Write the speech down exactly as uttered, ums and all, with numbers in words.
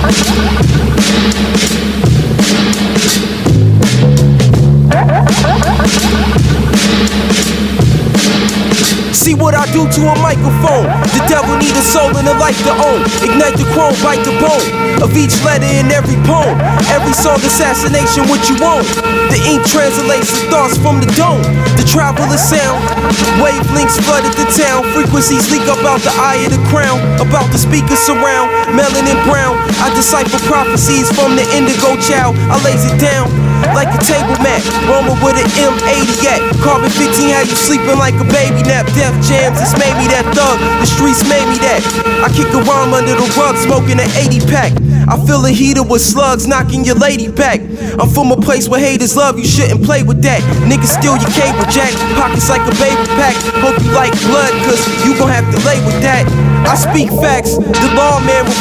See what I do to a microphone. The devil need a soul and a life to own. Ignite the chrome, bite the bone of each letter in every poem. Every song assassination, what you want. The ink translates the thoughts from the dome. The traveler sound, wavelengths flooded the town. Frequencies leak up out the eye of the crown. About the speakers surround, melanin brown. I decipher prophecies from the indigo child. I lays it down like a table mat, roaming with an M eighty at. Carbon fifteen had you sleeping like a baby nap. Def Jams, it's made me that thug, the streets made me that. I kick around under the rug, smoking an eighty pack. I feel a heater with slugs knocking your lady back. I'm from a place where haters love, you shouldn't play with that. Niggas steal your cable jack, pockets like a baby pack. Hope you like blood, cause you gon' have to lay with that. I speak facts, the lawman